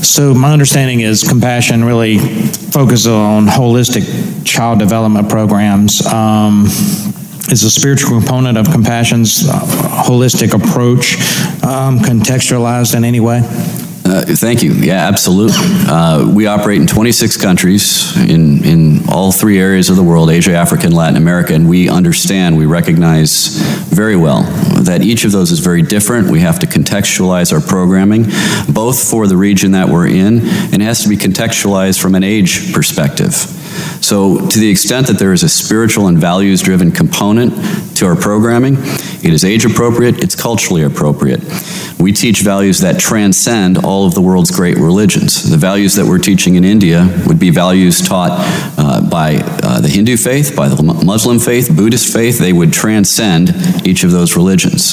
So my understanding is Compassion really focuses on holistic child development programs. Is the spiritual component of Compassion's holistic approach contextualized in any way? Thank you. Yeah, absolutely. We operate in 26 countries in all three areas of the world, Asia, Africa, and Latin America, and we recognize very well that each of those is very different. We have to contextualize our programming, both for the region that we're in, and it has to be contextualized from an age perspective. So to the extent that there is a spiritual and values-driven component to our programming, it is age-appropriate, it's culturally appropriate. We teach values that transcend all of the world's great religions. The values that we're teaching in India would be values taught by the Hindu faith, by the Muslim faith, Buddhist faith. They would transcend each of those religions.